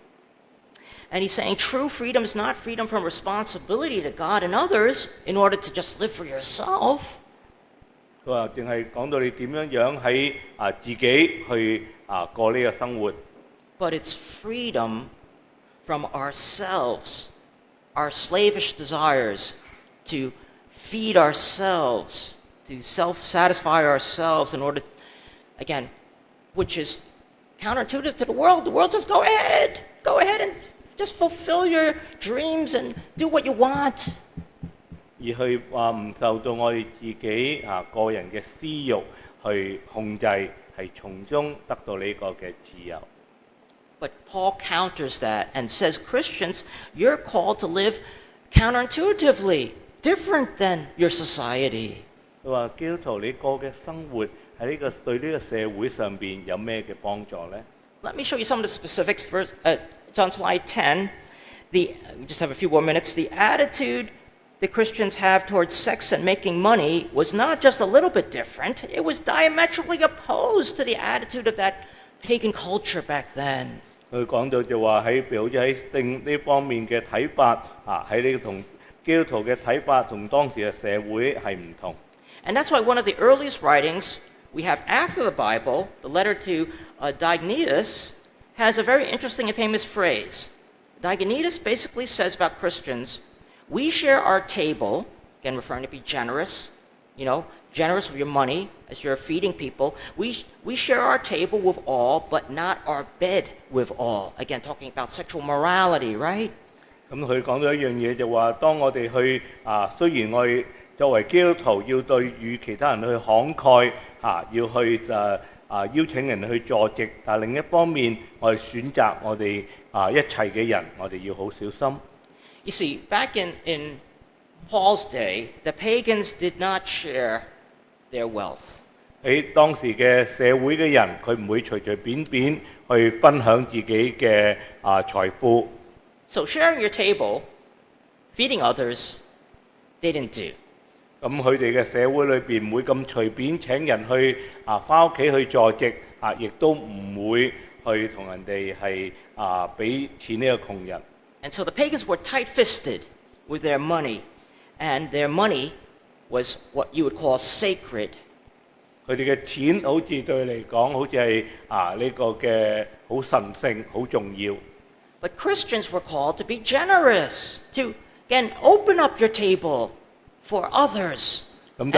And he's saying true freedom is not freedom from responsibility to God and others in order to just live for yourself. 佢話淨係講到你點樣樣喺自己去過呢個生活。 But it's freedom from ourselves, our slavish desires to feed ourselves, to self-satisfy ourselves in order, again, which is counterintuitive to the world. The world says, go ahead and just fulfill your dreams and do what you want. 而去話唔受到我哋自己個人嘅私欲去控制，係從中得到呢個嘅自由。 But Paul counters that and says, Christians, you're called to live counterintuitively, different than your society. 佢話基督徒你過嘅生活喺呢個對呢個社會上邊有咩嘅幫助呢？ Let me show you some of the specifics. First, it's on slide 10. We just have a few more minutes. The attitude the Christians have towards sex and making money was not just a little bit different. It was diametrically opposed to the attitude of that pagan culture back then. 佢講到就話喺好似喺性呢方面嘅睇法喺呢個同基督徒嘅睇法同當時嘅社會係唔同。 And that's why one of the earliest writings we have after the Bible, the letter to Diognetus, has a very interesting and famous phrase. Diognetus basically says about Christians, we share our table, again referring to be generous, generous with your money as you're feeding people. We share our table with all, but not our bed with all. Again, talking about sexual morality, right? 咁佢講到一樣嘢就話，當我哋去雖然我哋作為基督徒要對與其他人去慷慨要去邀請人去坐席，但另一方面我哋選擇我哋一齊嘅人，我哋要好小心。 You see, back in Paul's day, the pagans did not share their wealth. 喺當時嘅社會嘅人，佢唔會隨隨便便去分享自己嘅財富。 So sharing your table, feeding others, they didn't do. 咁佢哋嘅社會裏邊唔會咁隨便請人去返屋企去坐席亦都唔會去同人哋係俾錢呢個窮人。 And so the pagans were tight-fisted with their money, and their money was what you would call sacred. 佢哋嘅錢好似對佢嚟講，好似係呢個嘅好神聖、好重要。 But Christians were called to be generous, to, again, open up your table for others and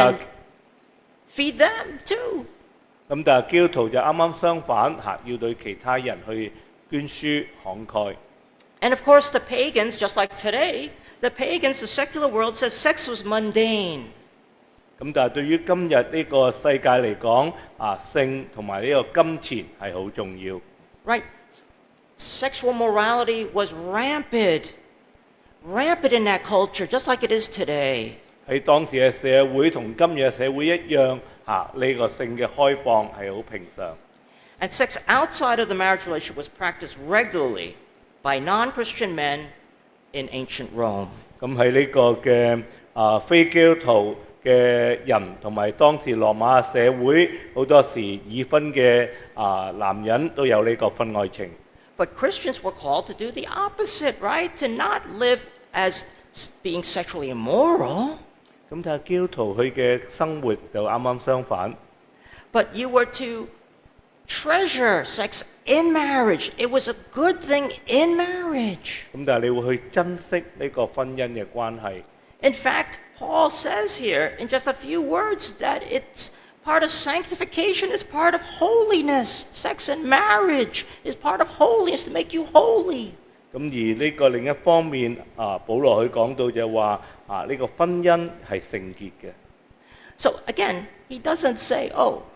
feed them too. 咁但係基督徒就啱啱相反要對其他人去捐輸慷慨。 And of course, the pagans, just like today, the pagans, the secular world says sex was mundane. 咁但係對於今日呢個世界嚟講，性同埋呢個金錢係好重要。 Right? Sexual morality was rampant in that culture, just like it is today. 喺當時嘅社會同今日嘅社會一樣，呢個性嘅開放係好平常。 And sex outside of the marriage relationship was practiced regularly by non-Christian men in ancient Rome. 咁喺呢個嘅非基督徒嘅人同埋當時羅馬嘅社會，好多時已婚嘅男人都有呢個婚外情。 But Christians were called to do the opposite, right? To not live as being sexually immoral. 咁但係基督徒佢嘅生活就啱啱相反。 But you were to treasure sex in marriage. It was a good thing in marriage. 咁但係你會去珍惜呢個婚姻嘅關係。 In fact, Paul says here in just a few words that it's part of sanctification, is part of holiness. Sex and marriage is part of holiness to make you holy. 咁而呢個另一方面，保羅佢講到就話呢個婚姻係聖潔嘅。 So again, he doesn't say,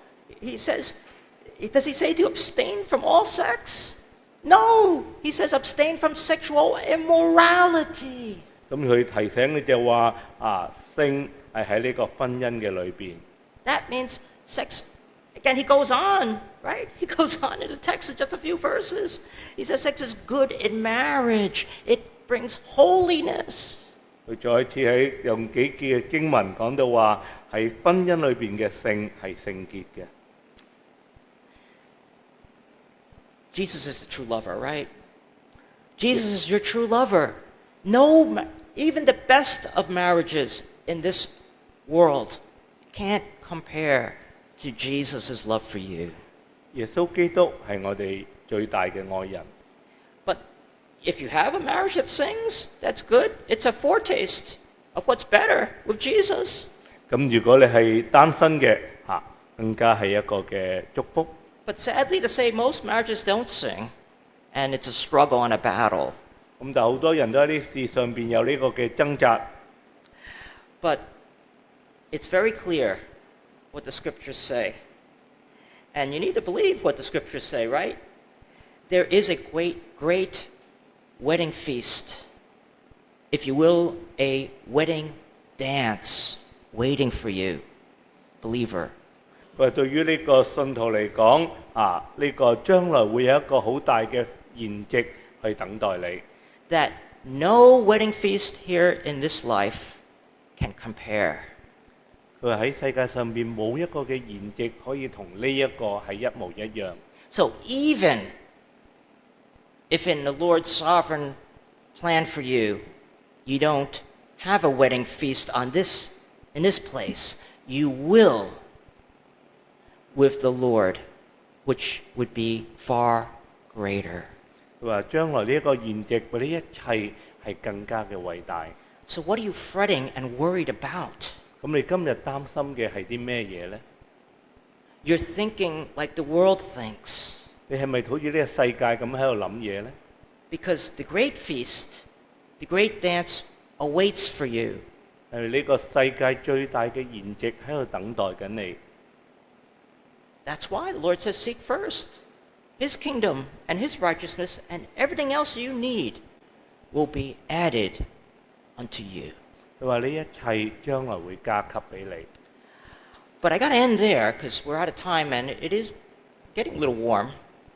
does he say to abstain from all sex? No, he says abstain from sexual immorality. 咁佢提醒你就話性係喺呢個婚姻嘅裏邊。 That means sex, again, he goes on, right? He goes on in the text in just a few verses. He says sex is good in marriage. It brings holiness. 佢再次喺用幾節嘅經文講到話，喺婚姻裏邊嘅性係聖潔嘅。 Jesus is the true lover, right? Jesus is your true lover. No, even the best of marriages in this world can't compare to Jesus' love for you. 耶穌基督係我哋最大嘅愛人。 But if you have a marriage that sings, that's good. It's a foretaste of what's better with Jesus. 咁如果你係單身嘅更加係一個嘅祝福。 But sadly to say, most marriages don't sing, and it's a struggle and a battle. 咁就好多人都喺啲事上邊有呢個嘅掙扎。 But it's very clear what the scriptures say. And you need to believe what the scriptures say, right? There is a great wedding feast. If you will, a wedding dance waiting for you, believer. 佢話對於呢個信徒嚟講，呢個將來會有一個好大嘅筵席去等待你。 That no wedding feast here in this life can compare. 佢話喺世界上邊冇一個嘅筵席可以同呢一個係一模一樣。 So even if in the Lord's sovereign plan for you, you don't have a wedding feast in this place, you will with the Lord, which would be far greater. 佢話將來呢一個筵席或者一切係更加嘅偉大。 So what are you fretting and worried about? 咁你今日擔心嘅係啲咩嘢呢？ You're thinking like the world thinks. 你係咪好似呢個世界咁喺度諗嘢呢？ Because the great feast, the great dance awaits for you. 係呢個世界最大嘅筵席喺度等待緊你。 That's why the Lord says, seek first His kingdom and His righteousness, and everything else you need will be added unto you. 佢話呢一切將來會加給俾你。 But I got to end there because we're out of time and it is getting a little warm.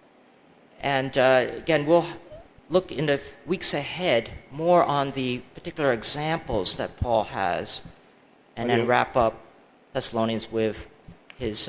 And again, we'll look in the weeks ahead more on the particular examples that Paul has, and then wrap up Thessalonians with his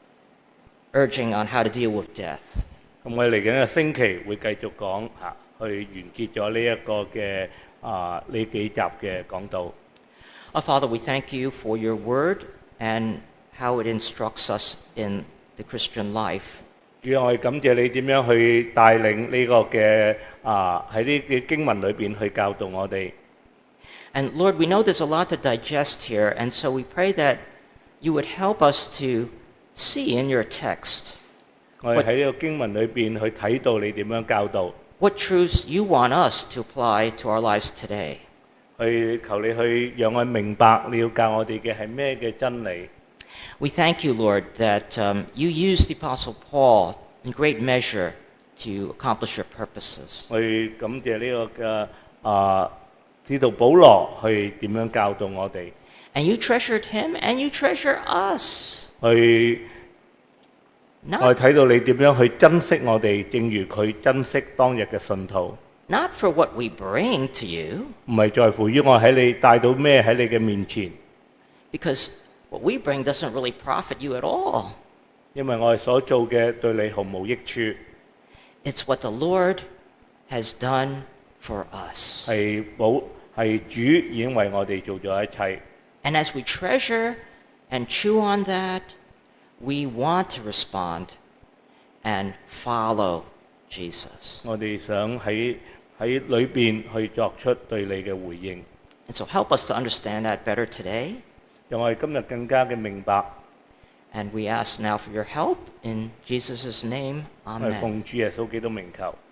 urging on how to deal with death. 咁我哋嚟緊嘅星期會繼續講去完結咗呢一個嘅呢幾集嘅講道。 Father, we thank you for your word and how it instructs us in the Christian life. 主啊，我哋感謝你點樣去帶領呢個嘅喺呢啲經文裏邊去教導我哋。 And Lord, we know there's a lot to digest here, and so we pray that you would help us to see in your text 我哋喺呢個經文裏邊去睇到你點樣教導， what truths you want us to apply to our lives today. 去求你去讓我明白你要教我哋嘅係咩嘅真理。 We thank you, Lord, that you used the Apostle Paul in great measure to accomplish your purposes. 去感謝呢個嘅使徒保羅去點樣教導我哋， And you treasured him and you treasure us. 去我 Not, 哋睇到你點樣去珍惜我哋，正如佢珍惜當日嘅信徒， not for what we bring to you, 唔係在乎於我喺你帶到咩喺你嘅面前， because what we bring doesn't really profit you at all. 因為我哋所做嘅對你毫無益處， It's what the Lord has done for us. 係主已經為我哋做咗一切。 And as we treasure and chew on that, we want to respond and follow Jesus. 我哋想喺裏邊去作出對你嘅回應， And so help us to understand that better today. 讓我哋今日更加嘅明白。 And we ask now for your help in Jesus' name. 我哋 Amen. 奉主耶穌基督名求。